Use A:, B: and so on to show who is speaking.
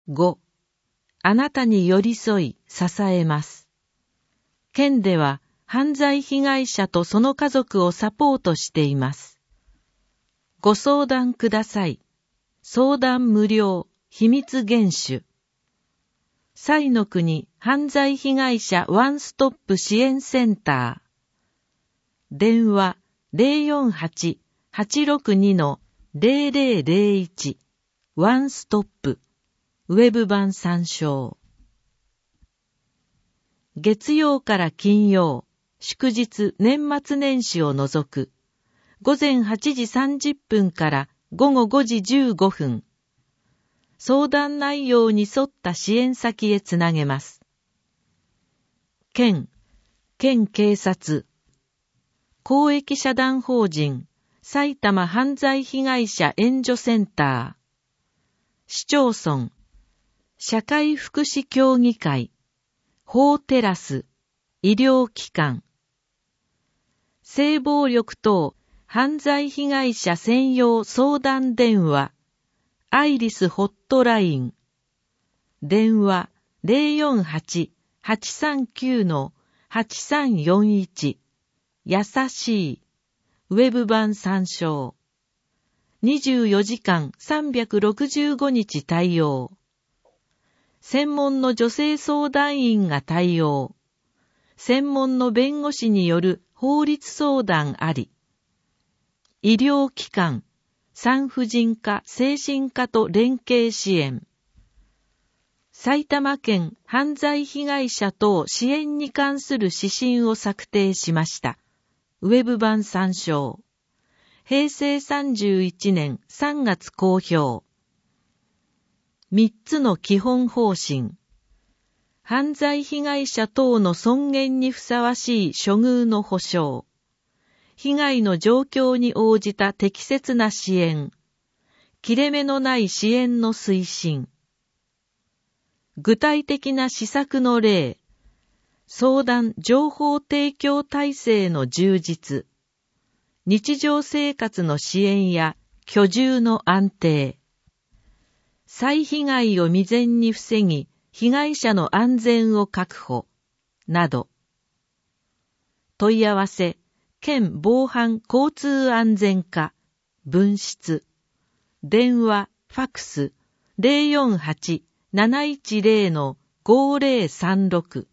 A: 5、あなたに寄り添い支えます。県では犯罪被害者とその家族をサポートしています。ご相談ください。相談無料、秘密厳守。彩の国犯罪被害者ワンストップ支援センター。電話 048-862-0001 ワンストップ。ウェブ版参照。月曜から金曜、祝日年末年始を除く、午前8時30分から午後5時15分。相談内容に沿った支援先へつなげます。県警察、公益社団法人埼玉犯罪被害者援助センター、市町村、社会福祉協議会、法テラス、医療機関、性暴力等犯罪被害者専用相談電話、アイリスホットライン、電話 048-839-8341、優しい、ウェブ版参照。24時間365日対応。専門の女性相談員が対応。専門の弁護士による法律相談あり。医療機関、産婦人科、精神科と連携支援。埼玉県犯罪被害者等支援に関する指針を策定しました。ウェブ版参照。平成31年3月公表。3つの基本方針。犯罪被害者等の尊厳にふさわしい処遇の保障。被害の状況に応じた適切な支援。切れ目のない支援の推進。具体的な施策の例。相談・情報提供体制の充実。日常生活の支援や居住の安定。再被害を未然に防ぎ、被害者の安全を確保。など。問い合わせ。県防犯交通安全課、分室、電話、ファクス、048-710-5036